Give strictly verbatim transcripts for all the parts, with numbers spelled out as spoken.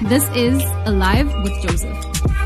This is Alive with Joseph.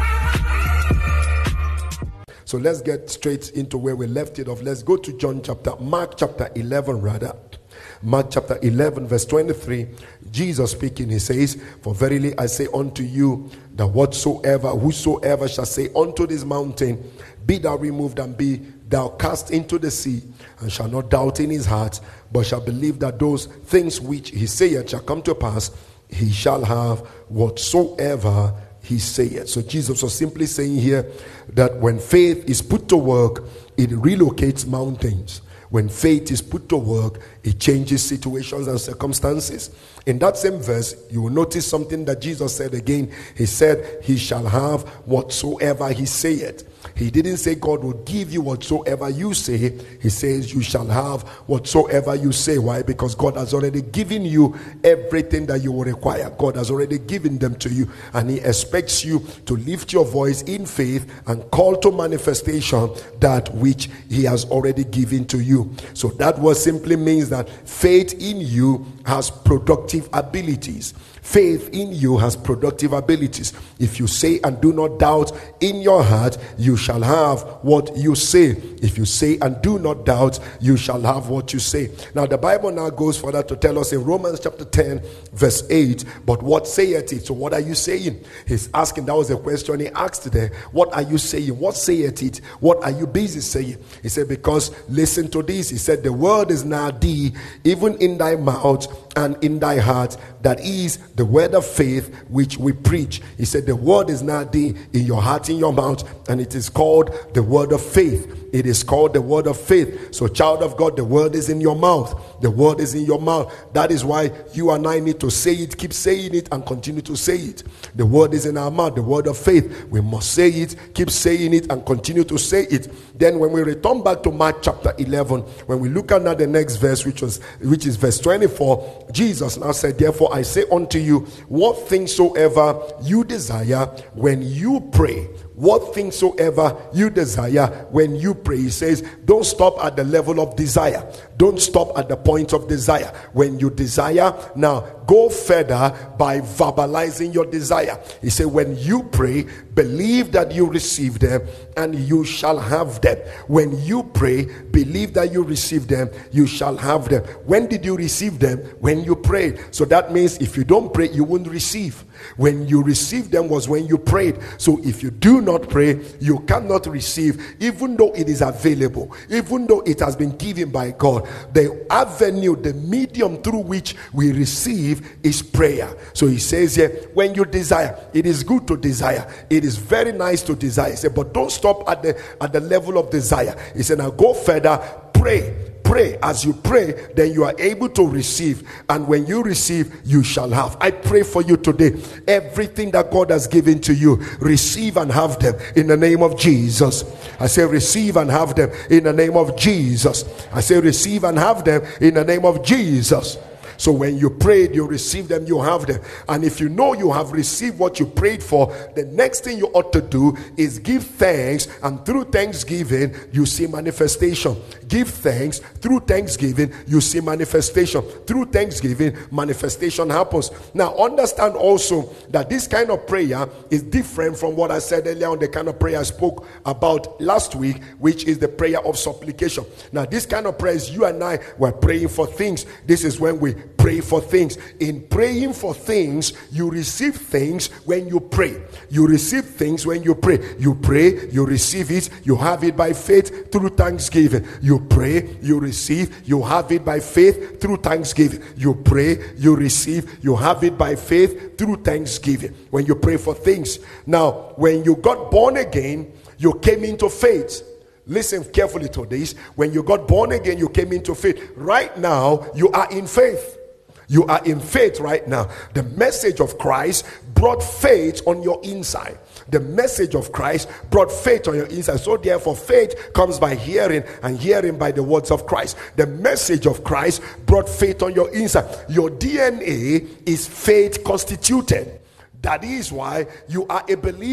So let's get straight into where we left it off. Let's go to John chapter, Mark chapter eleven rather. Mark chapter eleven verse twenty-three. Jesus speaking, he says, "For verily I say unto you, that whatsoever, whosoever shall say unto this mountain, be thou removed and be thou cast into the sea, and shall not doubt in his heart, but shall believe that those things which he saith shall come to pass, he shall have whatsoever he saith." So Jesus was simply saying here that when faith is put to work, it relocates mountains. When faith is put to work, it changes situations and circumstances. In that same verse, you will notice something that Jesus said again. He said, he shall have whatsoever he saith. He didn't say God will give you whatsoever you say. He says you shall have whatsoever you say. Why? Because God has already given you everything that you will require. God has already given them to you, and he expects you to lift your voice in faith and call to manifestation that which he has already given to you. So that word simply means that faith in you has productive abilities. Faith in you has productive abilities. If you say and do not doubt in your heart, you shall have what you say. If you say and do not doubt, you shall have what you say. Now the Bible now goes further to tell us in Romans chapter ten verse eight, but what saith it? So what are you saying? He's asking, that was a question he asked there. What are you saying? What saith it? What are you busy saying? He said, because listen to this. He said, the word is now thee, even in thy mouth and in thy heart, that is the word of faith which we preach. He said the word is now thee, in your heart, in your mouth, and it is called the word of faith. It is called the word of faith. So child of God, the word is in your mouth. The word is in your mouth. That is why you and I need to say it, keep saying it, and continue to say it. The word is in our mouth, the word of faith. We must say it, keep saying it, and continue to say it. Then when we return back to Mark chapter eleven, when we look at now the next verse, which was which is verse twenty-four, Jesus now said, therefore I say unto you, what things soever you desire when you pray, what things soever you desire when you pray. He says, don't stop at the level of desire. Don't stop at the point of desire. When you desire, now go further by verbalizing your desire. He said, when you pray, believe that you receive them and you shall have them. When you pray, believe that you receive them, you shall have them. When did you receive them? When you prayed. So that means if you don't pray, you won't receive. When you receive them was when you prayed. So if you do not pray, you cannot receive, even though it is available, even though it has been given by God. The avenue, the medium through which we receive is prayer. So he says here, when you desire, it is good to desire. It is very nice to desire. He said, but don't stop at the at the level of desire. He said, now go further, pray. Pray. As you pray, then you are able to receive, and when you receive, you shall have. I pray for you today, everything that God has given to you, receive and have them in the name of Jesus. I say receive and have them in the name of Jesus. I say receive and have them in the name of Jesus. So when you prayed, you received them, you have them. And if you know you have received what you prayed for, the next thing you ought to do is give thanks, and through thanksgiving, you see manifestation. Give thanks, through thanksgiving, you see manifestation. Through thanksgiving, manifestation happens. Now understand also that this kind of prayer is different from what I said earlier on, the kind of prayer I spoke about last week, which is the prayer of supplication. Now this kind of prayer is you and I were praying for things. This is when we pray for things. In praying for things, you receive things when you pray. You receive things when you pray. You pray, you receive it, you have it by faith through thanksgiving. You pray, you receive, you have it by faith through thanksgiving. You pray, you receive, you have it by faith through thanksgiving. When you pray for things. Now, when you got born again, you came into faith. Listen carefully to this. When you got born again, you came into faith. Right now, you are in faith. You are in faith right now. The message of Christ brought faith on your inside. The message of Christ brought faith on your inside. So therefore, faith comes by hearing, and hearing by the words of Christ. The message of Christ brought faith on your inside. Your D N A is faith constituted. That is why you are a believer.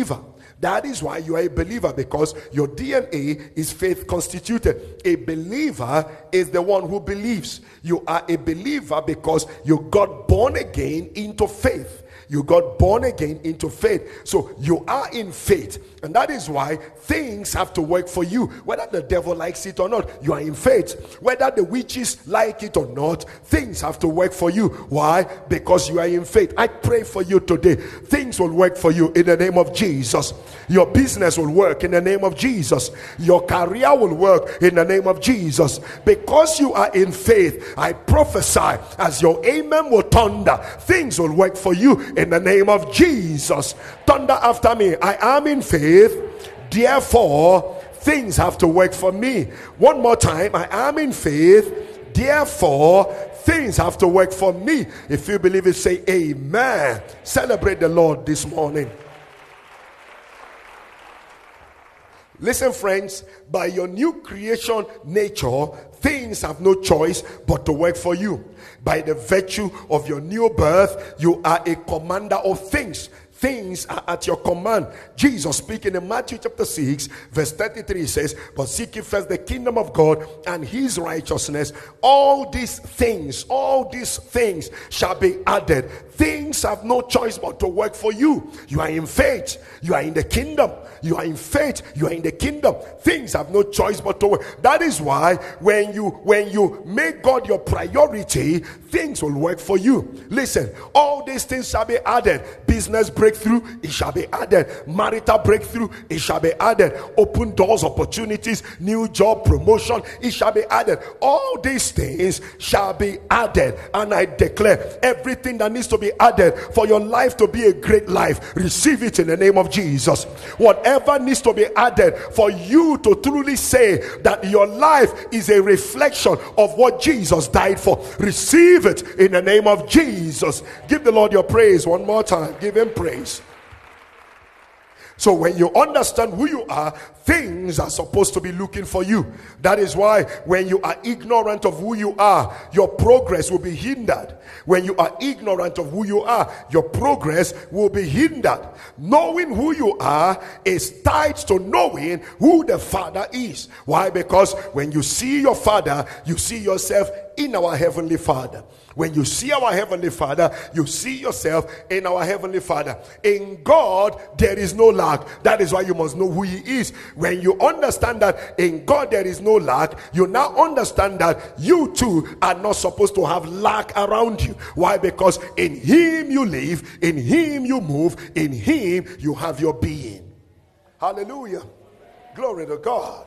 That is why you are a believer, because your D N A is faith constituted. A believer is the one who believes. You are a believer because you got born again into faith. You got born again into faith. So you are in faith. And that is why things have to work for you. Whether the devil likes it or not, you are in faith. Whether the witches like it or not, things have to work for you. Why? Because you are in faith. I pray for you today. Things will work for you in the name of Jesus. Your business will work in the name of Jesus. Your career will work in the name of Jesus. Because you are in faith, I prophesy as your amen will thunder, things will work for you in the name of Jesus. Thunder after me. I am in faith. Therefore, things have to work for me. One more time. I am in faith. Therefore, things have to work for me. If you believe it, say amen. Celebrate the Lord this morning. Listen, friends, by your new creation nature, things have no choice but to work for you. By the virtue of your new birth, you are a commander of things. Things are at your command. Jesus speaking in Matthew chapter six verse thirty-three says, but seek ye first the kingdom of God and his righteousness. All these things, all these things shall be added. Things have no choice but to work for you. You are in faith. You are in the kingdom. You are in faith. You are in the kingdom. Things have no choice but to work. That is why when you when you make God your priority, things will work for you. Listen, all these things shall be added. Business breakthrough, it shall be added. Marital breakthrough, it shall be added. Open doors, opportunities, new job, promotion, it shall be added. All these things shall be added. And I declare everything that needs to be added for your life to be a great life, receive it in the name of Jesus. Whatever needs to be added for you to truly say that your life is a reflection of what Jesus died for, receive it in the name of Jesus. Give the Lord your praise one more time. Give him praise. So when you understand who you are, things are supposed to be looking for you. That is why when you are ignorant of who you are, your progress will be hindered. When you are ignorant of who you are, your progress will be hindered. Knowing who you are is tied to knowing who the Father is. Why? Because when you see your Father, you see yourself in our Heavenly Father. When you see our Heavenly Father, you see yourself in our Heavenly Father. In God, there is no lack. That is why you must know who he is. When you understand that in God there is no lack, you now understand that you too are not supposed to have lack around you. Why? Because in him you live, in him you move, in him you have your being. Hallelujah. Glory to God.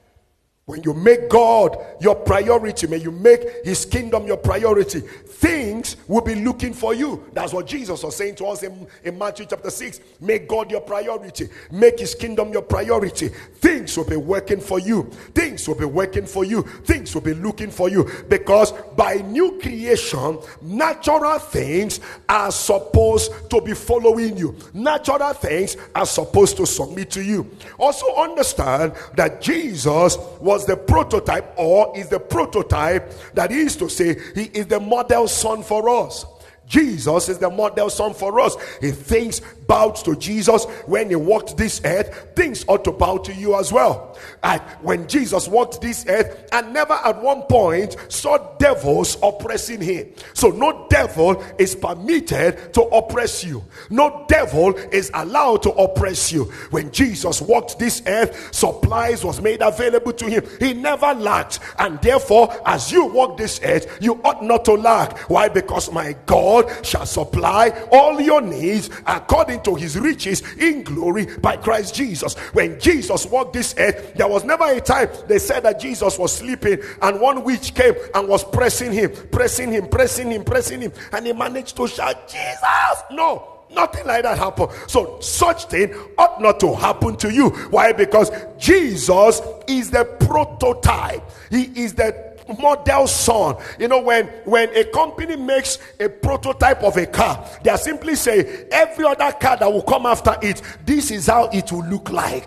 When you make God your priority, when you make his kingdom your priority, things will be looking for you. That's what Jesus was saying to us in, in Matthew chapter six. Make God your priority. Make his kingdom your priority. Things will be working for you. Things will be working for you. Things will be looking for you. Because by new creation, natural things are supposed to be following you. Natural things are supposed to submit to you. Also understand that Jesus was was the prototype, or is the prototype, that is to say, he is the model son for us. Jesus is the model son for us. If things bowed to Jesus when he walked this earth, things ought to bow to you as well. And when Jesus walked this earth, and never at one point saw devils oppressing him. So no devil is permitted to oppress you. No devil is allowed to oppress you. When Jesus walked this earth, supplies was made available to him. He never lacked. And therefore, as you walk this earth, you ought not to lack. Why? Because my God shall supply all your needs according to his riches in glory by Christ Jesus. When Jesus walked this earth, there was never a time they said that Jesus was sleeping and one witch came and was pressing him, pressing him, pressing him, pressing him, and he managed to shout, Jesus! No, nothing like that happened. So such thing ought not to happen to you. Why? Because Jesus is the prototype. He is the model son. You know, when when a company makes a prototype of a car, they are simply say every other car that will come after it, this is how it will look like.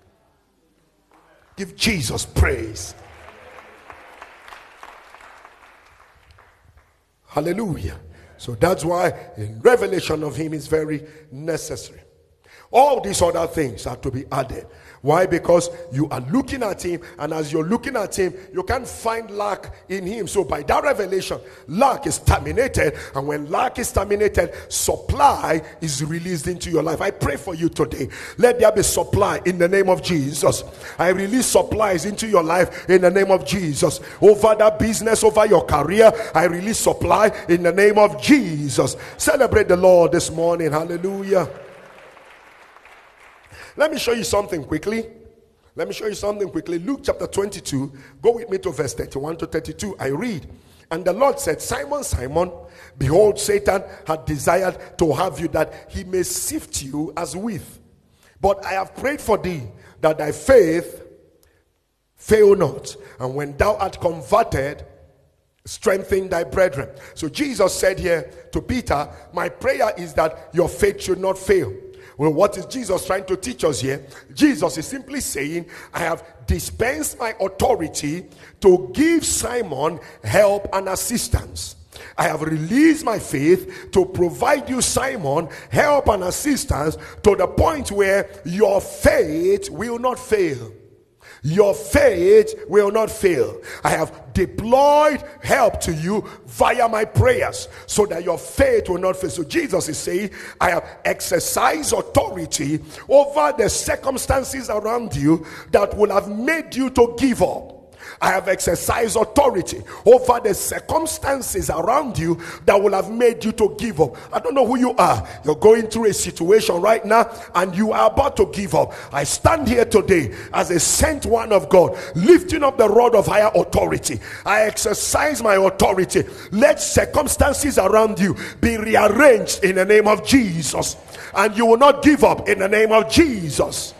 Give Jesus praise. Hallelujah. So that's why in revelation of him is very necessary. All these other things are to be added. Why? Because you are looking at him, and as you're looking at him, you can't find lack in him. So by that revelation, lack is terminated, and when lack is terminated, supply is released into your life. I pray for you today. Let there be supply in the name of Jesus. I release supplies into your life in the name of Jesus. Over that business, over your career, I release supply in the name of Jesus. Celebrate the Lord this morning. Hallelujah. Let me show you something quickly. Let me show you something quickly. Luke chapter twenty-two. Go with me to verse thirty-one to thirty-two. I read. And the Lord said, Simon, Simon, behold, Satan had desired to have you, that he may sift you as wheat. But I have prayed for thee, that thy faith fail not. And when thou art converted, strengthen thy brethren. So Jesus said here to Peter, my prayer is that your faith should not fail. Well, what is Jesus trying to teach us here? Jesus is simply saying, I have dispensed my authority to give Simon help and assistance. I have released my faith to provide you, Simon, help and assistance to the point where your faith will not fail. Your faith will not fail. I have deployed help to you via my prayers so that your faith will not fail. So Jesus is saying, I have exercised authority over the circumstances around you that will have made you to give up. I have exercised authority over the circumstances around you that will have made you to give up. I don't know who you are. You're going through a situation right now and you are about to give up. I stand here today as a sent one of God, lifting up the rod of higher authority. I exercise my authority. Let circumstances around you be rearranged in the name of Jesus, and you will not give up in the name of Jesus.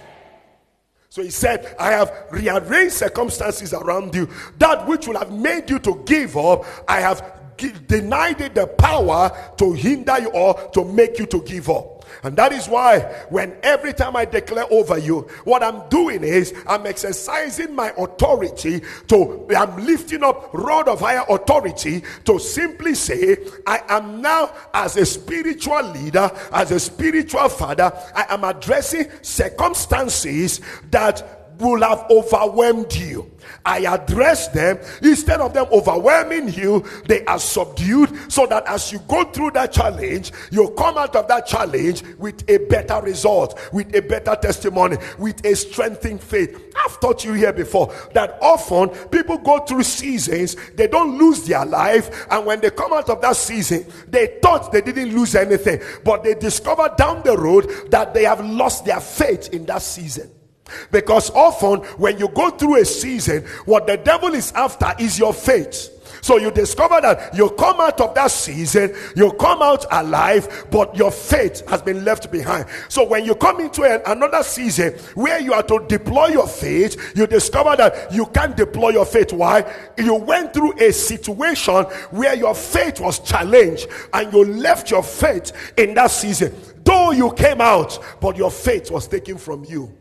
So he said, I have rearranged circumstances around you. That which will have made you to give up, I have g- denied it the power to hinder you or to make you to give up. And that is why when every time I declare over you, what I'm doing is I'm exercising my authority to, I'm lifting up rod of higher authority to simply say, I am now, as a spiritual leader, as a spiritual father, I am addressing circumstances that will have overwhelmed you. I address them. Instead of them overwhelming you, they are subdued, so that as you go through that challenge, you come out of that challenge with a better result, with a better testimony, with a strengthened faith. I've taught you here before that often people go through seasons, they don't lose their life, and when they come out of that season, they thought they didn't lose anything, but they discover down the road that they have lost their faith in that season. Because often when you go through a season, what the devil is after is your faith. So you discover that you come out of that season, you come out alive, but your faith has been left behind. So when you come into a, another season where you are to deploy your faith, you discover that you can't deploy your faith. Why? You went through a situation where your faith was challenged and you left your faith in that season. Though you came out, but your faith was taken from you.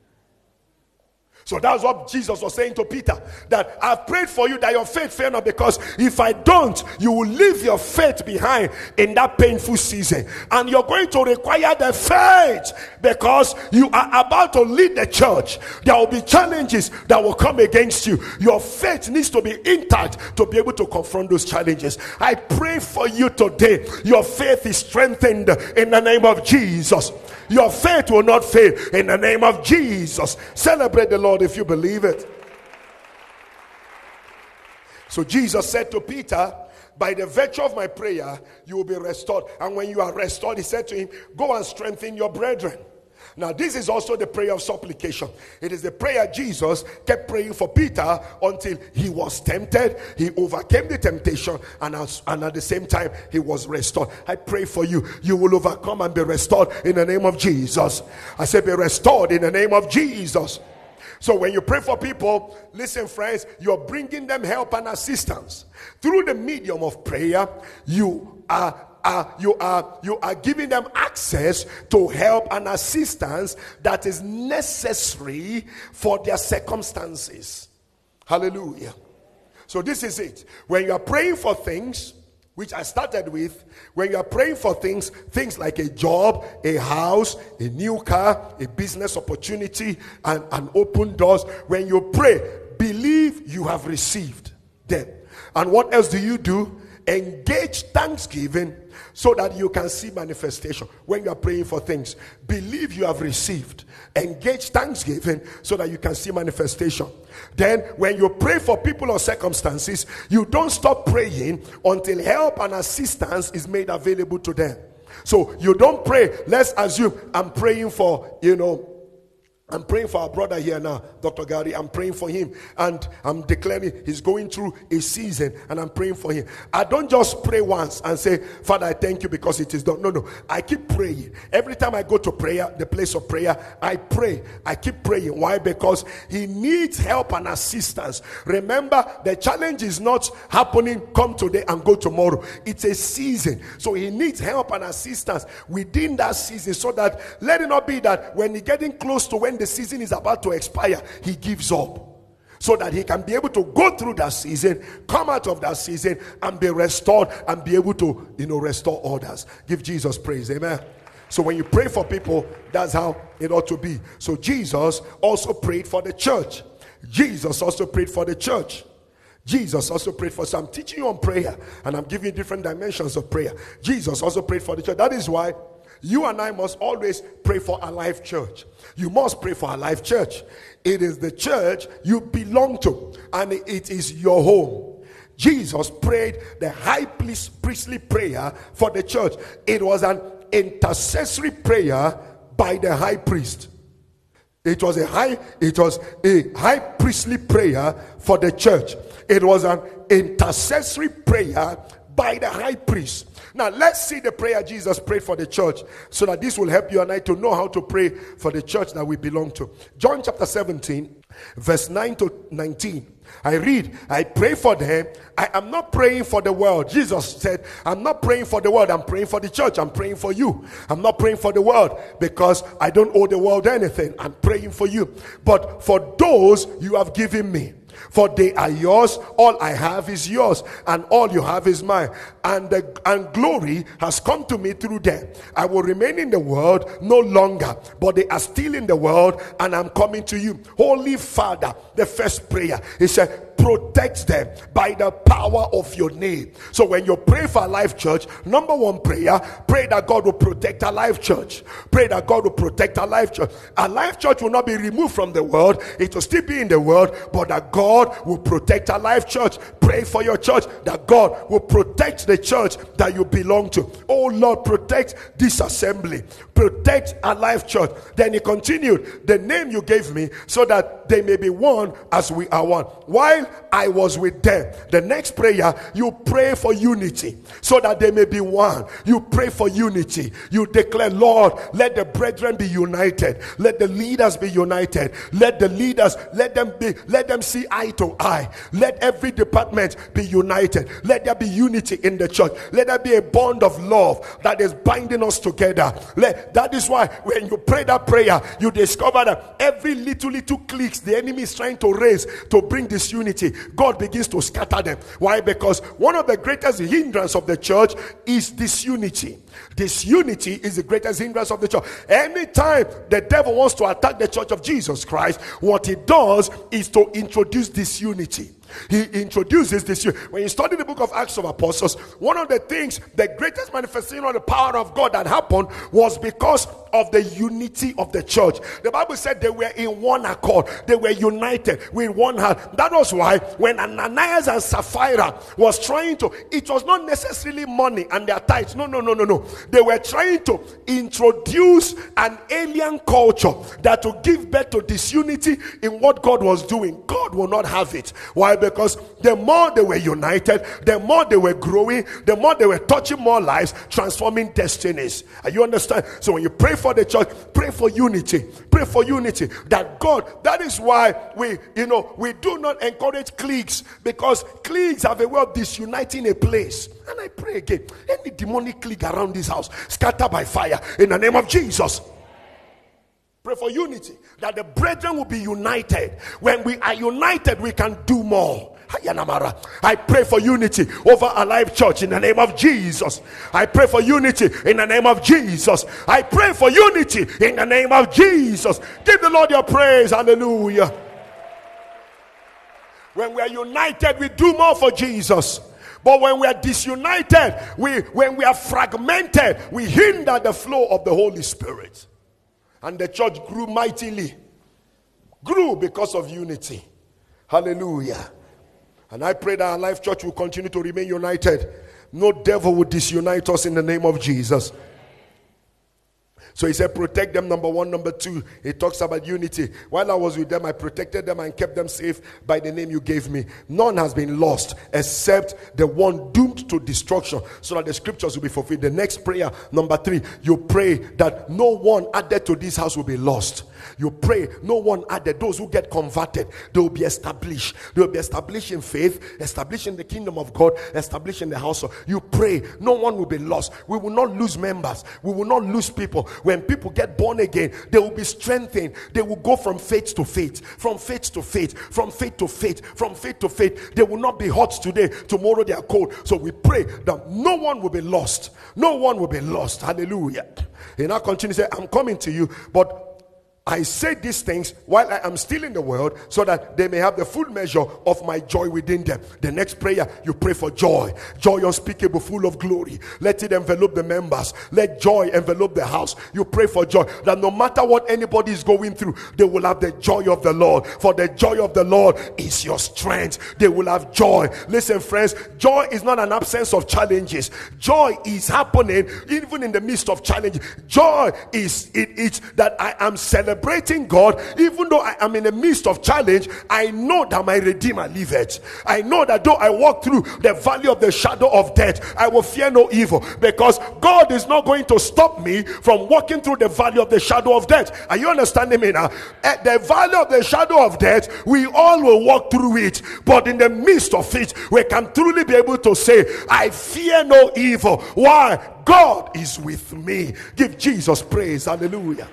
So that's what Jesus was saying to Peter, that I've prayed for you that your faith fail not, because if I don't, you will leave your faith behind in that painful season, and you're going to require the faith because you are about to lead the church. There will be challenges that will come against you. Your faith needs to be intact to be able to confront those challenges. I pray for you today, your faith is strengthened in the name of Jesus. Your faith will not fail in the name of Jesus. Celebrate the Lord if you believe it. So Jesus said to Peter, by the virtue of my prayer, you will be restored. And when you are restored, he said to him, go and strengthen your brethren. Now this is also the prayer of supplication. It is the prayer Jesus kept praying for Peter until he was tempted, he overcame the temptation, and, as, and at the same time he was restored. I pray for you, you will overcome and be restored in the name of Jesus. I said be restored in the name of Jesus. So when you pray for people, listen friends, you're bringing them help and assistance. Through the medium of prayer, you are Uh, you are you are giving them access to help and assistance that is necessary for their circumstances. Hallelujah. So this is it. When you are praying for things, which I started with. When you are praying for things, things like a job, a house, a new car, a business opportunity, and, and open doors, when you pray, believe you have received them. And what else do you do? Engage thanksgiving so that you can see manifestation. When you are praying for things, believe you have received. Engage thanksgiving so that you can see manifestation. Then when you pray for people or circumstances, you don't stop praying until help and assistance is made available to them. So you don't pray. Let's assume I'm praying for, you know, I'm praying for our brother here now, Doctor Gary. I'm praying for him, and I'm declaring he's going through a season, and I'm praying for him. I don't just pray once and say, Father, I thank you because it is done. No, no. I keep praying. Every time I go to prayer, the place of prayer, I pray. I keep praying. Why? Because he needs help and assistance. Remember, the challenge is not happening, come today and go tomorrow. It's a season. So he needs help and assistance within that season, so that let it not be that when he's getting close to when the season is about to expire, he gives up, so that he can be able to go through that season, come out of that season, and be restored, and be able to, you know, restore others. Give Jesus praise. Amen. So when you pray for people, that's how it ought to be. So Jesus also prayed for the church. Jesus also prayed for the church. Jesus also prayed for, so I'm teaching you on prayer, and I'm giving you different dimensions of prayer. Jesus also prayed for the church. That is why you and I must always pray for a life church. You must pray for a life church. It is the church you belong to, and it is your home. Jesus prayed the high priestly prayer for the church. It was an intercessory prayer by the high priest. It was a high, it was a high priestly prayer for the church. It was an intercessory prayer by the high priest. Now let's see the prayer Jesus prayed for the church, so that this will help you and I to know how to pray for the church that we belong to. John chapter seventeen, verse nine to nineteen. I read, I pray for them. I am not praying for the world. Jesus said, I'm not praying for the world. I'm praying for the church. I'm praying for you. I'm not praying for the world because I don't owe the world anything. I'm praying for you. But for those you have given me, for they are yours, all I have is yours, and all you have is mine. And the and glory has come to me through them. I will remain in the world no longer, but they are still in the world, and I'm coming to you. Holy Father, the first prayer, he said, protect them by the power of your name. So when you pray for a life church, number one prayer, pray that God will protect a life church. Pray that God will protect a life church. A life church will not be removed from the world. It will still be in the world, but that God will protect a life church. Pray for your church that God will protect the church that you belong to. Oh Lord, protect this assembly. Protect a life church. Then he continued, the name you gave me, so that they may be one as we are one. While I was with them. The next prayer, you pray for unity, so that they may be one. You pray for unity. You declare, Lord, let the brethren be united. Let the leaders be united. Let the leaders, let them be, let them see eye to eye. Let every department be united. Let there be unity in the church. Let there be a bond of love that is binding us together. Let, that is why when you pray that prayer, you discover that every little little cliques the enemy is trying to raise to bring disunity, God begins to scatter them. Why? Because one of the greatest hindrance of the church is disunity. Disunity is the greatest hindrance of the church. Anytime the devil wants to attack the church of Jesus Christ, what he does is to introduce disunity. He introduces this. When you study the book of Acts of Apostles, one of the things, the greatest manifestation of the power of God that happened was because of the unity of the church. The Bible said they were in one accord. They were united with one heart. That was why when Ananias and Sapphira was trying to, it was not necessarily money and their tithes. No, no, no, no, no. They were trying to introduce an alien culture that would give birth to disunity in what God was doing. God will not have it. Why? Because the more they were united, the more they were growing, the more they were touching more lives, transforming destinies. Are you understand? So when you pray for the church, pray for unity. Pray for unity. That God, that is why we, you know, we do not encourage cliques, because cliques have a way of disuniting a place. And I pray again, any demonic clique around this house, scatter by fire in the name of Jesus. Pray for unity, that the brethren will be united. When we are united, we can do more. I pray for unity over Alive Church in the name of Jesus. I pray for unity in the name of Jesus. I pray for unity in the name of Jesus. Give the Lord your praise. Hallelujah. When we are united, we do more for Jesus. But when we are disunited, we when we are fragmented, we hinder the flow of the Holy Spirit. And the church grew mightily. Grew because of unity. Hallelujah. And I pray that our Life Church will continue to remain united. No devil will disunite us in the name of Jesus. So he said, protect them, number one. Number two, he talks about unity. While I was with them, I protected them and kept them safe by the name you gave me. None has been lost except the one doomed to destruction, so that the scriptures will be fulfilled. The next prayer, number three, you pray that no one added to this house will be lost. You pray no one added. Those who get converted, they will be established. They will be established in faith, established in the kingdom of God, established in the house. You pray no one will be lost. We will not lose members. We will not lose people. When people get born again, they will be strengthened. They will go from faith to faith, from faith to faith, from faith to faith, from faith to faith. They will not be hot today. Tomorrow they are cold. So we pray that no one will be lost. No one will be lost. Hallelujah. He now continues to say, I'm coming to you, but I say these things while I am still in the world, so that they may have the full measure of my joy within them. The next prayer, you pray for joy. Joy unspeakable, full of glory. Let it envelop the members. Let joy envelop the house. You pray for joy, that no matter what anybody is going through, they will have the joy of the Lord. For the joy of the Lord is your strength. They will have joy. Listen, friends, joy is not an absence of challenges. Joy is happening even in the midst of challenges. Joy is it, it's that I am celebrating Celebrating God, even though I am in the midst of challenge. I know that my Redeemer liveth. I know that though I walk through the valley of the shadow of death, I will fear no evil, because God is not going to stop me from walking through the valley of the shadow of death. Are you understanding me now? At the valley of the shadow of death, we all will walk through it, but in the midst of it, we can truly be able to say, I fear no evil. Why? God is with me. Give Jesus praise. Hallelujah.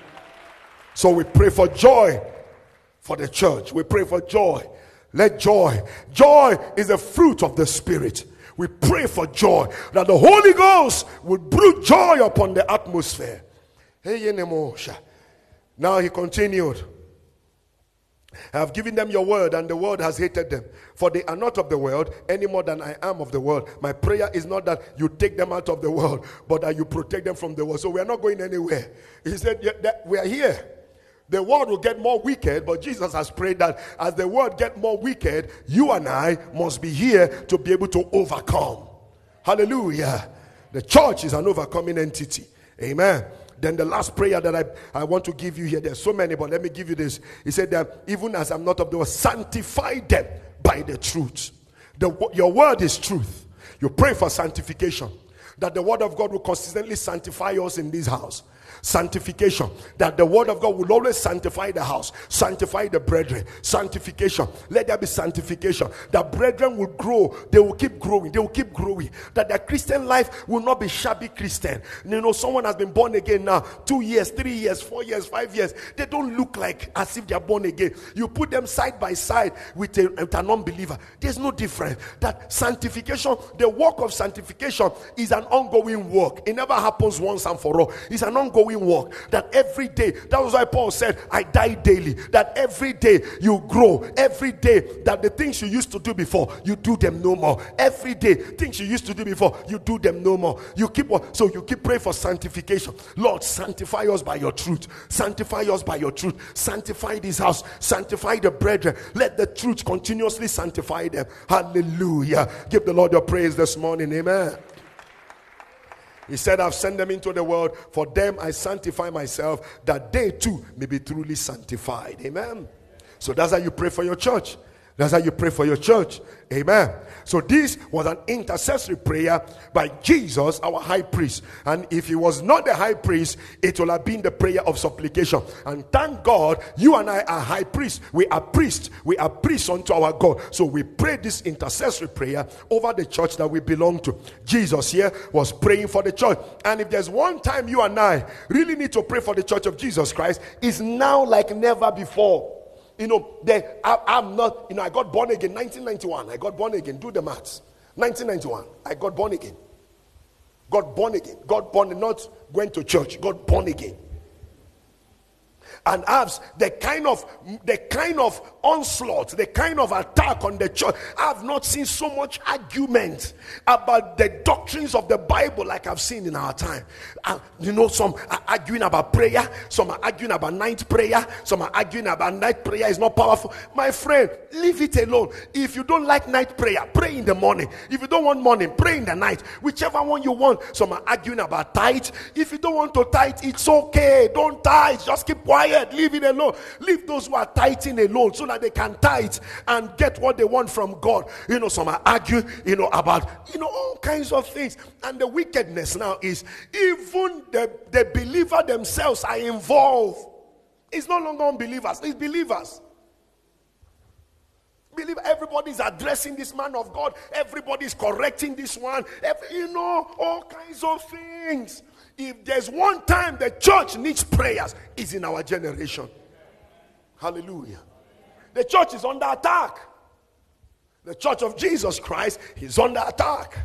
So we pray for joy for the church. We pray for joy. Let joy. Joy is a fruit of the Spirit. We pray for joy, that the Holy Ghost would brew joy upon the atmosphere. Now he continued. I have given them your word, and the world has hated them. For they are not of the world any more than I am of the world. My prayer is not that you take them out of the world, but that you protect them from the world. So we are not going anywhere. He said, yeah, that we are here. The world will get more wicked, but Jesus has prayed that as the world get more wicked, you and I must be here to be able to overcome. Hallelujah. The church is an overcoming entity. Amen. Then the last prayer that I, I want to give you here, there's so many, but let me give you this. He said that even as I'm not of the world, sanctify them by the truth. The, your word is truth. You pray for sanctification, that the word of God will consistently sanctify us in this house. Sanctification, that the word of God will always sanctify the house, sanctify the brethren. Sanctification, let there be sanctification, that brethren will grow, they will keep growing, they will keep growing, that their Christian life will not be shabby Christian. You know, someone has been born again now, two years, three years, four years, five years, they don't look like as if they are born again. You put them side by side with, a, with an unbeliever, there's no difference. That sanctification, the work of sanctification is an ongoing work. It never happens once and for all. It's an ongoing walk, that every day, that was why Paul said, I die daily. That every day you grow, every day that the things you used to do before, you do them no more. Every day, things you used to do before, you do them no more. You keep so you keep praying for sanctification. Lord, sanctify us by your truth. Sanctify us by your truth. Sanctify this house. Sanctify the brethren. Let the truth continuously sanctify them. Hallelujah. Give the Lord your praise this morning. Amen. He said, I've sent them into the world. For them I sanctify myself, that they too may be truly sanctified. Amen. So that's how you pray for your church. That's how you pray for your church. Amen. So this was an intercessory prayer by Jesus, our high priest. And if he was not the high priest, it will have been the prayer of supplication. And thank God, you and I are high priests. We are priests. We are priests unto our God. So we pray this intercessory prayer over the church that we belong to. Jesus here was praying for the church. And if there's one time you and I really need to pray for the church of Jesus Christ, it's now like never before. You know, they, I, I'm not, you know, I got born again nineteen ninety-one. I got born again. Do the maths. nineteen ninety-one. I got born again. Got born again. Got born, not went to church. Got born again. And I've the kind of the kind of onslaught, the kind of attack on the church. I've not seen so much argument about the doctrines of the Bible like I've seen in our time. Uh, you know, some are arguing about prayer, some are arguing about night prayer, some are arguing about night prayer is not powerful. My friend, leave it alone. If you don't like night prayer, pray in the morning. If you don't want morning, pray in the night. Whichever one you want. Some are arguing about tithe. If you don't want to tithe, it's okay. Don't tithe. Just keep quiet. Leave it alone. Leave those who are tithing alone so that they can tithe and get what they want from God. You know, some are arguing, you know, about, you know, all kinds of things. And the wickedness now is even the, the believer themselves are involved. It's no longer unbelievers, it's believers. Believe everybody's addressing this man of God, everybody's correcting this one, every, you know, all kinds of things. If there's one time the church needs prayers, it's in our generation. Hallelujah. The church is under attack. The church of Jesus Christ is under attack.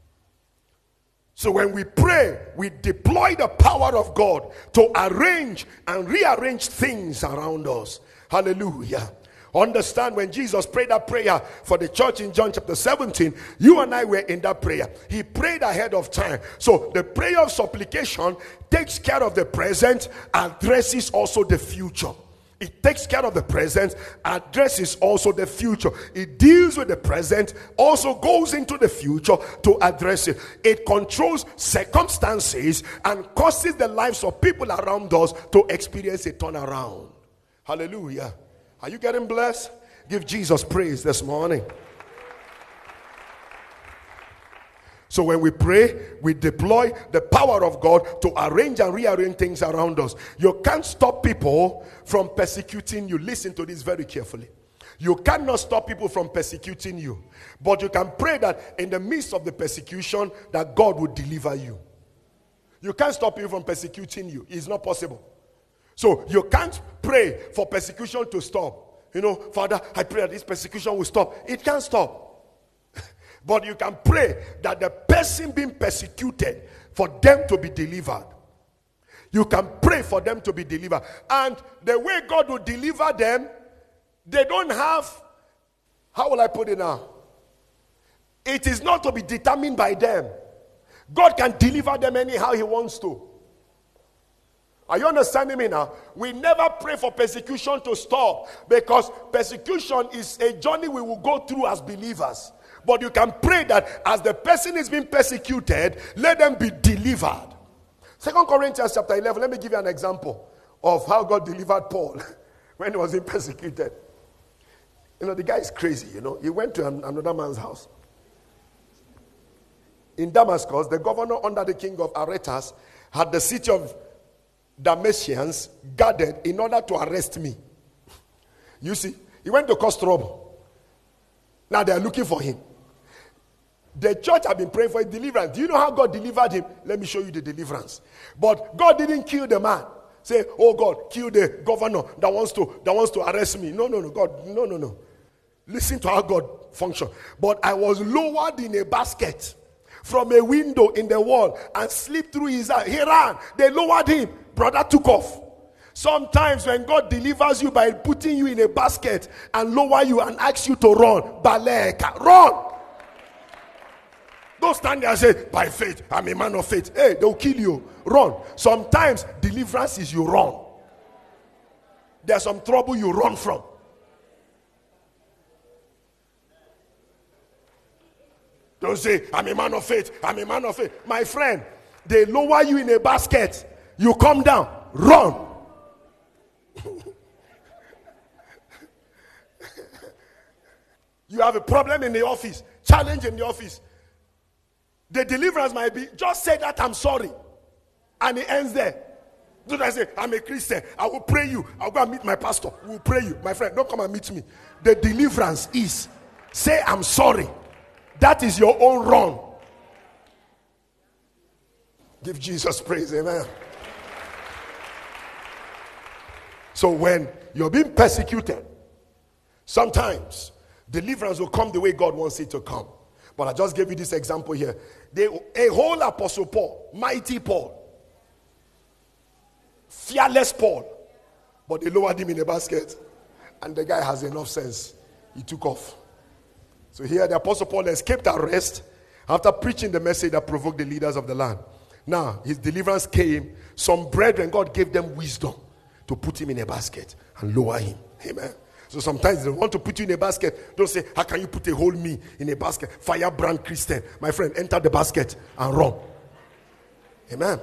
So when we pray, we deploy the power of God to arrange and rearrange things around us. Hallelujah. Understand, when Jesus prayed that prayer for the church in John chapter seventeen, you and I were in that prayer. He prayed ahead of time. So the prayer of supplication takes care of the present, addresses also the future. It takes care of the present, addresses also the future. It deals with the present, also goes into the future to address it. It controls circumstances and causes the lives of people around us to experience a turnaround. Hallelujah. Are you getting blessed? Give Jesus praise this morning. So when we pray, we deploy the power of God to arrange and rearrange things around us. You can't stop people from persecuting you. Listen to this very carefully. You cannot stop people from persecuting you. But you can pray that in the midst of the persecution, that God will deliver you. You can't stop people from persecuting you. It's not possible. So you can't pray for persecution to stop. You know, Father, I pray that this persecution will stop. It can't stop. But you can pray that the person being persecuted, for them to be delivered. You can pray for them to be delivered. And the way God will deliver them, they don't have, how will I put it now? It is not to be determined by them. God can deliver them anyhow He wants to. Are you understanding me now? We never pray for persecution to stop, because persecution is a journey we will go through as believers. But you can pray that as the person is being persecuted, let them be delivered. Second Corinthians chapter eleven, let me give you an example of how God delivered Paul when he was being persecuted. You know, the guy is crazy, you know. He went to an, another man's house. In Damascus, the governor under the king of Aretas had the city of Damascus guarded in order to arrest me. You see, he went to cause trouble. Now they are looking for him. The church have been praying for his deliverance. Do you know how God delivered him? Let me show you the deliverance. But God didn't kill the man. Say, oh God, kill the governor that wants to that wants to arrest me. No, no, no, God, no, no, no. Listen to how God functions. But I was lowered in a basket from a window in the wall and slipped through his eye. He ran. They lowered him. Brother took off. Sometimes when God delivers you by putting you in a basket and lower you and asks you to run, baleka, run. Don't stand there and say, by faith, I'm a man of faith. Hey, they'll kill you. Run. Sometimes deliverance is you run. There's some trouble you run from. Don't say, I'm a man of faith. I'm a man of faith. My friend, they lower you in a basket. You come down. Run. You have a problem in the office. Challenge in the office. The deliverance might be, just say that I'm sorry. And it ends there. Don't I say, I'm a Christian. I will pray you. I'll go and meet my pastor. We'll pray you. My friend, don't come and meet me. The deliverance is, say I'm sorry. That is your own wrong. Give Jesus praise, amen. So when you're being persecuted, Sometimes deliverance will come the way God wants it to come. But I just gave you this example here. They, a whole Apostle Paul, mighty Paul, fearless Paul, but they lowered him in a basket. And the guy has enough sense. He took off. So here the Apostle Paul escaped arrest after preaching the message that provoked the leaders of the land. Now, his deliverance came. Some brethren, God gave them wisdom to put him in a basket and lower him. Amen. So sometimes they want to put you in a basket. Don't say, how can you put a whole me in a basket? Firebrand Christian. My friend, enter the basket and run. Amen.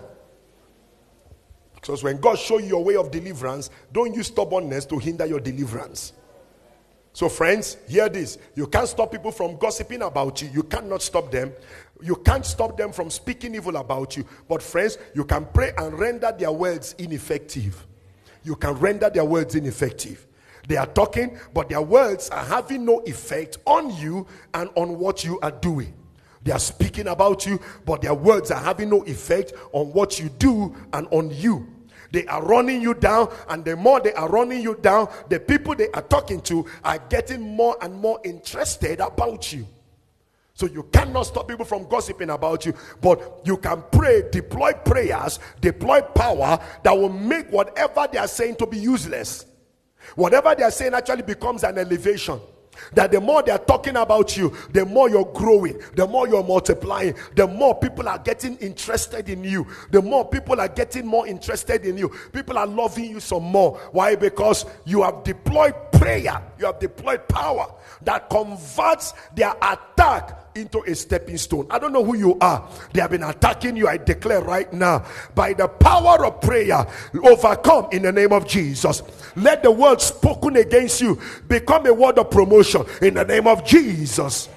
Because when God shows you your way of deliverance, don't use stubbornness to hinder your deliverance. So friends, hear this. You can't stop people from gossiping about you. You cannot stop them. You can't stop them from speaking evil about you. But friends, you can pray and render their words ineffective. You can render their words ineffective. They are talking, but their words are having no effect on you and on what you are doing. They are speaking about you, but their words are having no effect on what you do and on you. They are running you down, and the more they are running you down, the people they are talking to are getting more and more interested about you. So you cannot stop people from gossiping about you, but you can pray, deploy prayers, deploy power that will make whatever they are saying to be useless. Whatever they are saying actually becomes an elevation. That the more they are talking about you, the more you're growing, the more you're multiplying, the more people are getting interested in you, the more people are getting more interested in you. People are loving you some more. Why? Because you have deployed prayer, you have deployed power that converts their attack into a stepping stone. I don't know who you are. They have been attacking you. I declare right now, by the power of prayer, overcome in the name of Jesus. Let the word spoken against you become a word of promotion in the name of Jesus.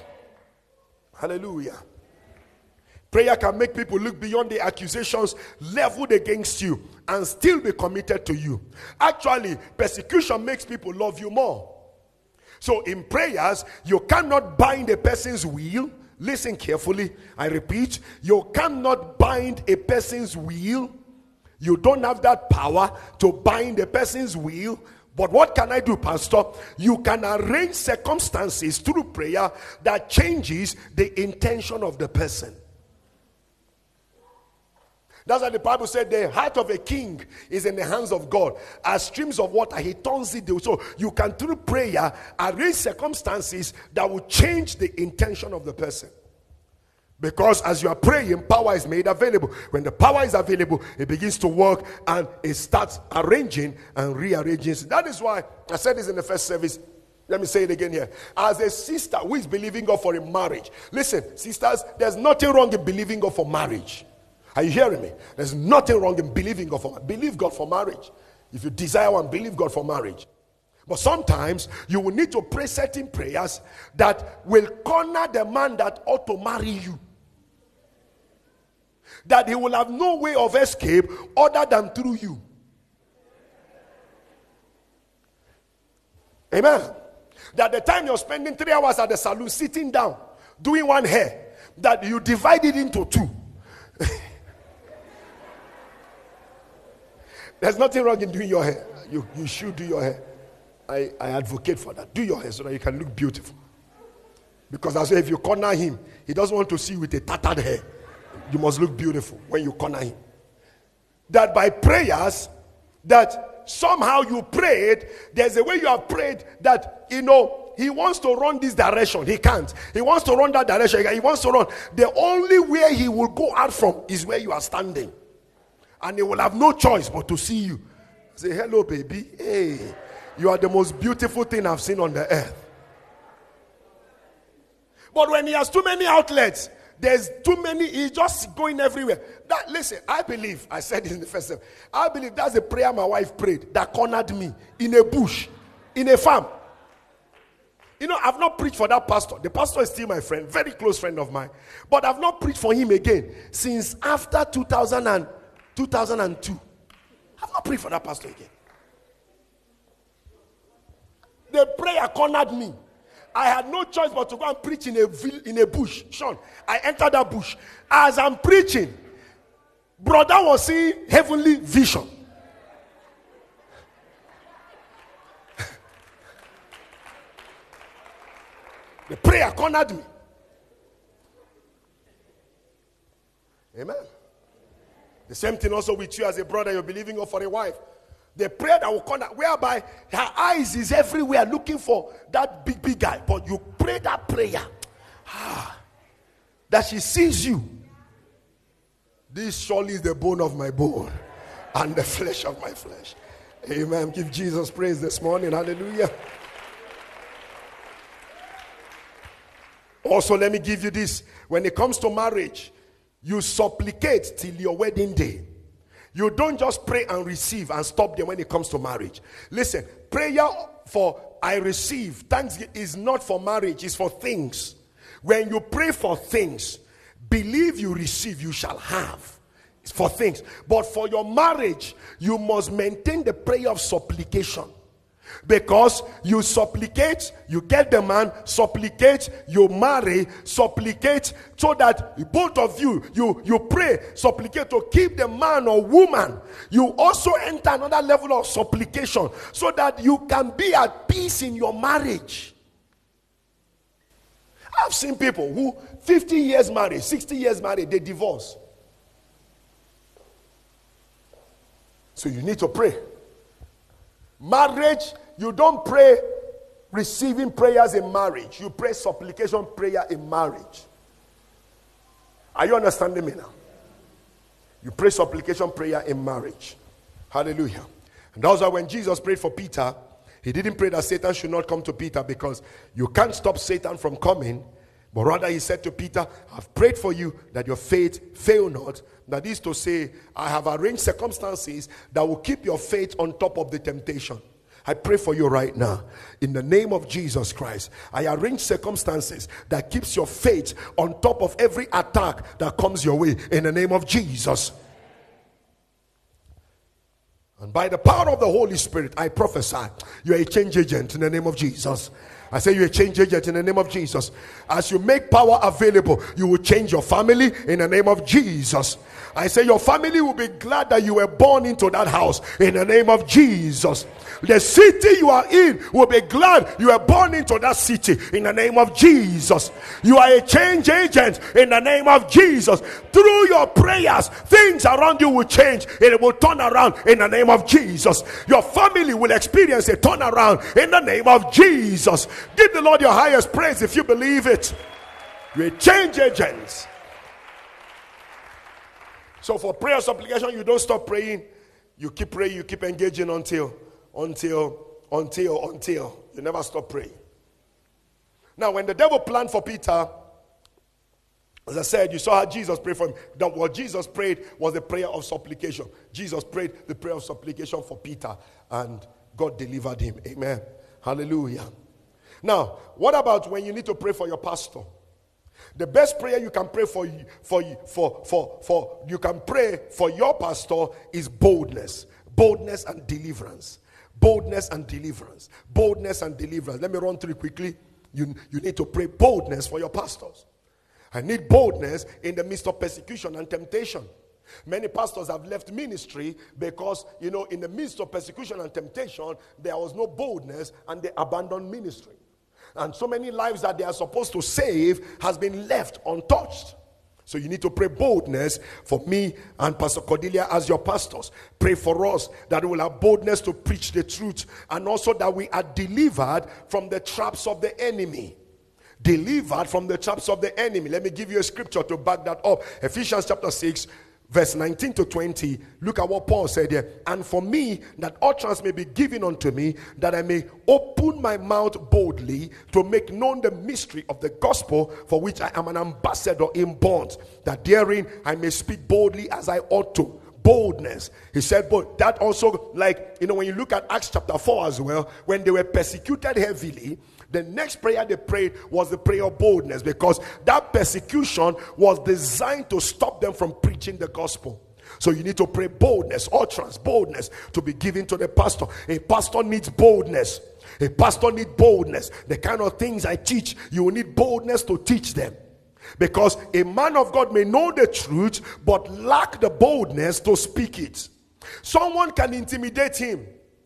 Hallelujah. Prayer can make people look beyond the accusations leveled against you and still be committed to you. Actually, persecution makes people love you more. So in prayers, you cannot bind a person's will. Listen carefully. I repeat, you cannot bind a person's will. You don't have that power to bind a person's will. But what can I do, Pastor? You can arrange circumstances through prayer that changes the intention of the person. That's why the Bible said the heart of a king is in the hands of God. As streams of water, he turns it. So you can, through prayer, arrange circumstances that will change the intention of the person. Because as you are praying, power is made available. When the power is available, it begins to work and it starts arranging and rearranging. That is why I said this in the first service. Let me say it again here. As a sister who is believing God for a marriage. Listen, sisters, there's nothing wrong in believing God for marriage. Are you hearing me? There's nothing wrong in believing God for marriage. Believe God for marriage. If you desire one, believe God for marriage. But sometimes you will need to pray certain prayers that will corner the man that ought to marry you. That he will have no way of escape other than through you. Amen. That the time you're spending three hours at the salon sitting down, doing one hair, that you divide it into two. There's nothing wrong in doing your hair. You, you should do your hair. I, I advocate for that. Do your hair so that you can look beautiful. Because as if you corner him, he doesn't want to see you with a tattered hair. You must look beautiful when you corner him. That by prayers, that somehow you prayed, there's a way you have prayed that, you know, he wants to run this direction. He can't. He wants to run that direction. He wants to run. The only way he will go out from is where you are standing. And he will have no choice but to see you. Say, hello, baby. Hey, you are the most beautiful thing I've seen on the earth. But when he has too many outlets, there's too many, he's just going everywhere. That, listen, I believe, I said this in the first time, I believe that's a prayer my wife prayed that cornered me in a bush, in a farm. You know, I've not preached for that pastor. The pastor is still my friend, very close friend of mine. But I've not preached for him again since after two thousand and, two thousand two. I've not preached for that pastor again. The prayer cornered me. I had no choice but to go and preach in a in a bush. Sean, I entered that bush. As I'm preaching, brother was seeing heavenly vision. The prayer cornered me. Amen. The same thing also with you as a brother, you're believing for a wife. The prayer that will corner, whereby her eyes is everywhere looking for that big, big guy. But you pray that prayer. Ah, that she sees you. This surely is the bone of my bone and the flesh of my flesh. Amen. Give Jesus praise this morning. Hallelujah. Also, let me give you this. When it comes to marriage, you supplicate till your wedding day. You don't just pray and receive and stop there when it comes to marriage. Listen, prayer for I receive, thanks is not for marriage, it's for things. When you pray for things, believe you receive, you shall have. It's for things. But for your marriage, you must maintain the prayer of supplication. Because you supplicate, you get the man, supplicate, you marry, supplicate, so that both of you, you, you pray, supplicate to keep the man or woman. You also enter another level of supplication so that you can be at peace in your marriage. I've seen people who fifty years married, sixty years married, they divorce. So you need to pray. Marriage, you don't pray receiving prayers in marriage. You pray supplication prayer in marriage. Are you understanding me now? You pray supplication prayer in marriage. Hallelujah. And that's why when Jesus prayed for Peter, he didn't pray that Satan should not come to Peter, because you can't stop Satan from coming. But rather he said to Peter, I've prayed for you that your faith fail not. That is to say, I have arranged circumstances that will keep your faith on top of the temptation. I pray for you right now. In the name of Jesus Christ, I arrange circumstances that keeps your faith on top of every attack that comes your way. In the name of Jesus. And by the power of the Holy Spirit, I prophesy, you're a change agent in the name of Jesus. I say you're a change agent in the name of Jesus. As you make power available, you will change your family in the name of Jesus. I say your family will be glad that you were born into that house in the name of Jesus. The city you are in will be glad you were born into that city in the name of Jesus. You are a change agent in the name of Jesus. Through your prayers, things around you will change. It will turn around in the name of Jesus. Your family will experience a turnaround in the name of Jesus. Give the Lord your highest praise if you believe it. You're a change agent. So for prayer supplication, you don't stop praying. You keep praying, you keep engaging until, until, until, until. You never stop praying. Now, when the devil planned for Peter, as I said, you saw how Jesus prayed for him. That what Jesus prayed was the prayer of supplication. Jesus prayed the prayer of supplication for Peter, and God delivered him. Amen. Hallelujah. Now, what about when you need to pray for your pastor? The best prayer you can pray for for for for for you can pray for your pastor is boldness, boldness and deliverance, boldness and deliverance, boldness and deliverance. Let me run through quickly. You you need to pray boldness for your pastors. I need boldness in the midst of persecution and temptation. Many pastors have left ministry because, you know, in the midst of persecution and temptation, there was no boldness and they abandoned ministry. And so many lives that they are supposed to save has been left untouched. So you need to pray boldness for me and Pastor Cordelia as your pastors. Pray for us that we will have boldness to preach the truth, and also that we are delivered from the traps of the enemy. Delivered from the traps of the enemy. Let me give you a scripture to back that up. Ephesians chapter six. Verse nineteen to twenty, look at what Paul said here. And for me, that utterance may be given unto me, that I may open my mouth boldly to make known the mystery of the gospel, for which I am an ambassador in bonds, that therein I may speak boldly as I ought to. Boldness. He said, but that also, like, you know, when you look at Acts chapter four as well, when they were persecuted heavily, the next prayer they prayed was the prayer of boldness, because that persecution was designed to stop them from preaching the gospel. So you need to pray boldness, utterance, boldness to be given to the pastor. A pastor needs boldness. A pastor needs boldness. The kind of things I teach, you will need boldness to teach them. Because a man of God may know the truth, but lack the boldness to speak it. Someone can intimidate him.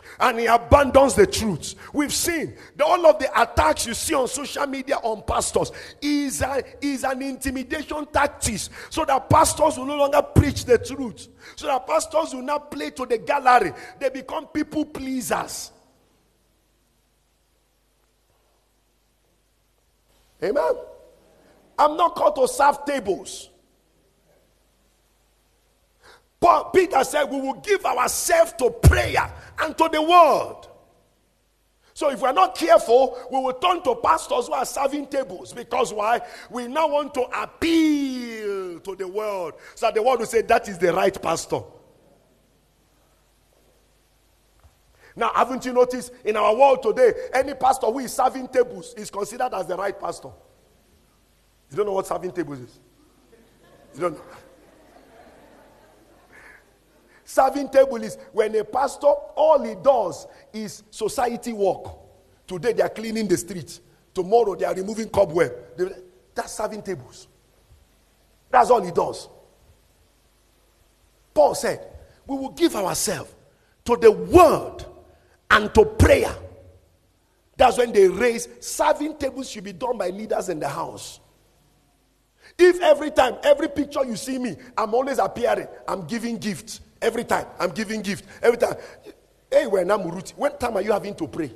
And he abandons the truth. We've seen the, all of the attacks you see on social media on pastors is, a, is an intimidation tactic, so that pastors will no longer preach the truth, so that pastors will not play to the gallery. They become people pleasers. Amen. I'm not called to serve tables. Paul, Peter said we will give ourselves to prayer and to the word. So if we're not careful, we will turn to pastors who are serving tables. Because why? We now want to appeal to the world, so that the world will say that is the right pastor. Now, haven't you noticed in our world today, any pastor who is serving tables is considered as the right pastor? You don't know what serving tables is? You don't know. Serving table is when a pastor, all he does is society work. Today they are cleaning the streets. Tomorrow they are removing cobweb. That's serving tables. That's all he does. Paul said, we will give ourselves to the word and to prayer. That's when they raise, serving tables should be done by leaders in the house. If every time, every picture you see me, I'm always appearing, I'm giving gifts. Every time, I'm giving gifts. Every time. Hey, when I'm Muruti, when time are you having to pray?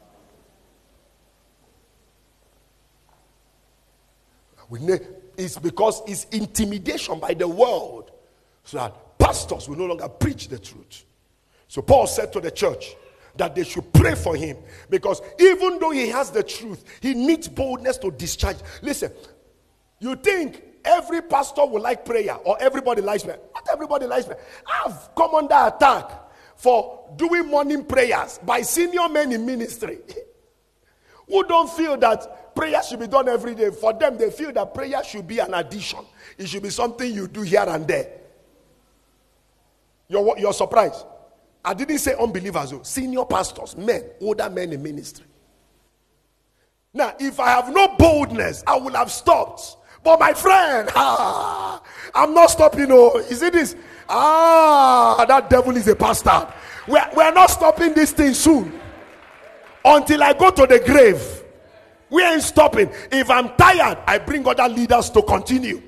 It's because it's intimidation by the world, so that pastors will no longer preach the truth. So Paul said to the church that they should pray for him, because even though he has the truth, he needs boldness to discharge. Listen, you think every pastor will like prayer, or everybody likes prayer? Not everybody likes prayer. I've come under attack for doing morning prayers by senior men in ministry who don't feel that prayer should be done every day. For them, they feel that prayer should be an addition. It should be something you do here and there. You're, you're surprised. I didn't say unbelievers, though. Senior pastors, men, older men in ministry. Now, if I have no boldness, I will have stopped. But my friend, ah, I'm not stopping. Oh, is it this? Ah, that devil is a bastard. We're, we're not stopping this thing soon. Until I go to the grave, we ain't stopping. If I'm tired, I bring other leaders to continue.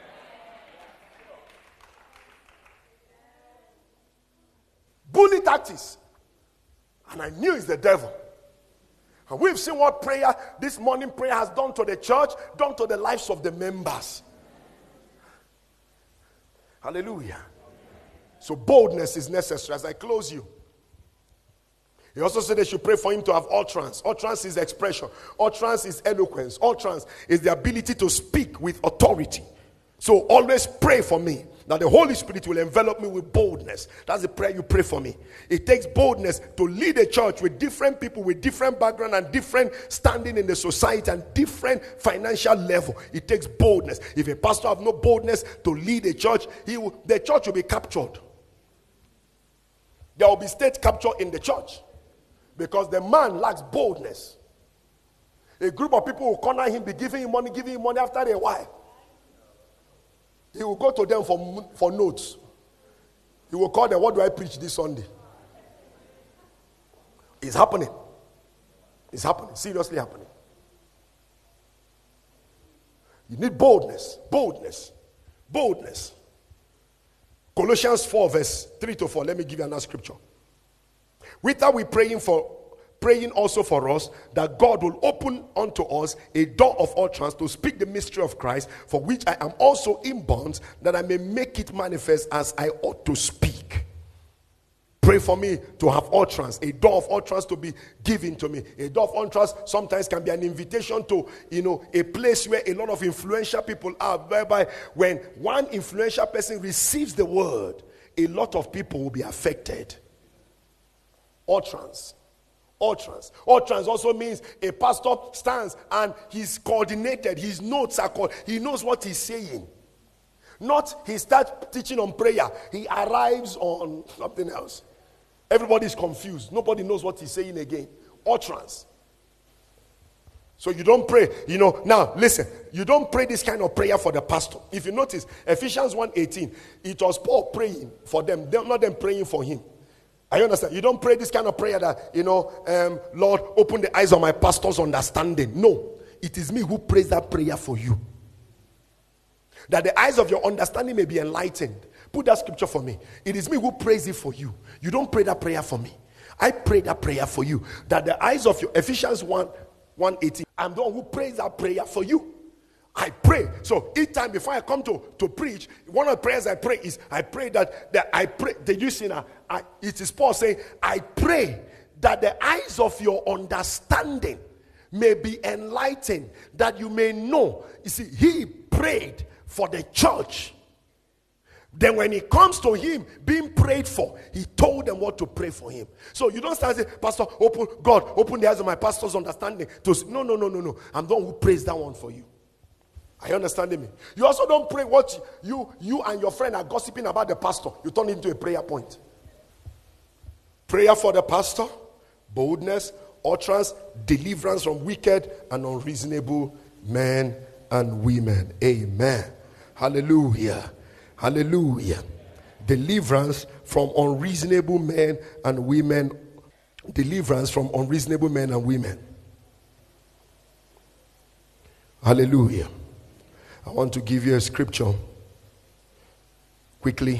Bully tactics. And I knew it's the devil. And we've seen what prayer, this morning prayer has done to the church, done to the lives of the members. Hallelujah. So boldness is necessary. As I close you, he also said they should pray for him to have utterance. Utterance is expression. Utterance is eloquence. Utterance is the ability to speak with authority. So always pray for me, that the Holy Spirit will envelop me with boldness. That's the prayer you pray for me. It takes boldness to lead a church with different people, with different background and different standing in the society and different financial level. It takes boldness. If a pastor have no boldness to lead a church, he will, the church will be captured. There will be state capture in the church, because the man lacks boldness. A group of people will corner him, be giving him money, giving him money. After a while, he will go to them for, for notes. He will call them, what do I preach this Sunday? It's happening. It's happening. Seriously happening. You need boldness. Boldness. Boldness. Colossians four verse three to four. Let me give you another scripture. With that, we're praying for praying also for us, that God will open unto us a door of utterance to speak the mystery of Christ, for which I am also in bonds, that I may make it manifest as I ought to speak. Pray for me to have utterance, a door of utterance to be given to me. A door of utterance sometimes can be an invitation to, you know, a place where a lot of influential people are, whereby when one influential person receives the word, a lot of people will be affected. Utterance. Utterance. Utterance also means a pastor stands and he's coordinated. His notes are called. He knows what he's saying. Not he starts teaching on prayer. He arrives on something else. Everybody's confused. Nobody knows what he's saying again. Utterance. So you don't pray, you know. Now listen, you don't pray this kind of prayer for the pastor. If you notice, Ephesians one eighteen, it was Paul praying for them, not them praying for him. I understand. You don't pray this kind of prayer that, you know, um, Lord, open the eyes of my pastor's understanding. No. It is me who prays that prayer for you. That the eyes of your understanding may be enlightened. Put that scripture for me. It is me who prays it for you. You don't pray that prayer for me. I pray that prayer for you. That the eyes of your, Ephesians one, one eighteen. I'm the one who prays that prayer for you. I pray. So each time before I come to, to preach, one of the prayers I pray is, I pray that, that I pray, did you see now? I, it is Paul saying, I pray that the eyes of your understanding may be enlightened, that you may know. You see, he prayed for the church. Then when it comes to him being prayed for, he told them what to pray for him. So you don't start saying, Pastor, open, God, open the eyes of my pastor's understanding. To, no, no, no, no, no. I'm the one who prays that one for you. Are you understanding me? You also don't pray what you, you and your friend are gossiping about the pastor. You turn it into a prayer point. Prayer for the pastor, boldness, utterance, deliverance from wicked and unreasonable men and women. Amen. Hallelujah. Hallelujah. Deliverance from unreasonable men and women. Deliverance from unreasonable men and women. Hallelujah. I want to give you a scripture quickly.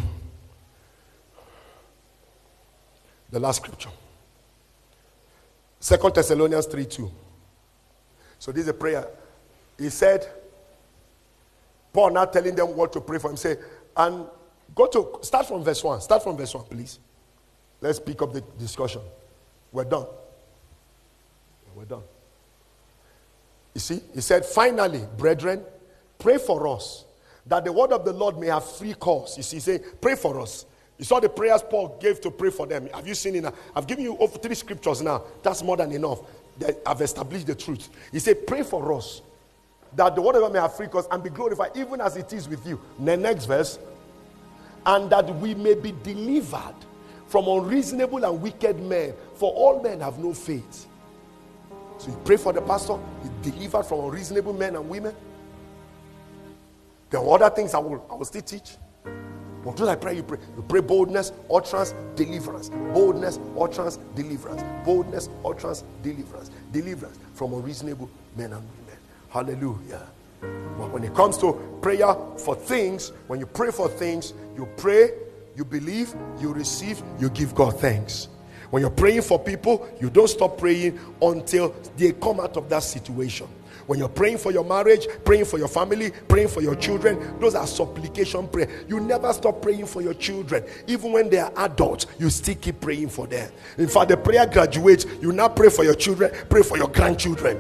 The last scripture. Second Thessalonians three two. So this is a prayer. He said, Paul now telling them what to pray for him. Say, and go to, start from verse one. Start from verse one, please. Let's pick up the discussion. We're done. We're done. You see, he said, finally, brethren, pray for us, that the word of the Lord may have free course. You see, he said, pray for us. You saw the prayers Paul gave to pray for them. Have you seen it? I've given you over three scriptures now. That's more than enough. I've established the truth. He said, pray for us, that the word of God may have free course and be glorified, even as it is with you. The next verse. And that we may be delivered from unreasonable and wicked men, for all men have no faith. So you pray for the pastor, he delivered from unreasonable men and women. There are other things I will, I will still teach. But do I pray? You pray. You pray boldness, utterance, deliverance. Boldness, utterance, deliverance. Boldness, utterance, deliverance. Deliverance from unreasonable men and women. Hallelujah. But when it comes to prayer for things, when you pray for things, you pray, you believe, you receive, you give God thanks. When you're praying for people, you don't stop praying until they come out of that situation. When you're praying for your marriage, praying for your family, praying for your children, those are supplication prayer. You never stop praying for your children. Even when they are adults, you still keep praying for them. In fact, the prayer graduates. You now pray for your children, pray for your grandchildren.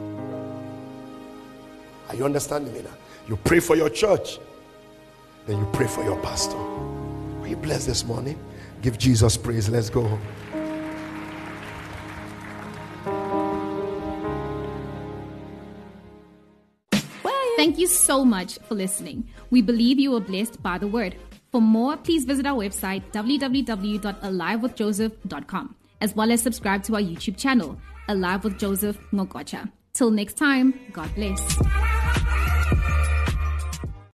Are you understanding me now? You pray for your church, then you pray for your pastor. Are you blessed this morning? Give Jesus praise. Let's go home. Thank you so much for listening. We believe you were blessed by the word. For more, please visit our website, w w w dot alive with joseph dot com, as well as subscribe to our YouTube channel, Alive with Joseph Ngokocha. Till next time, God bless.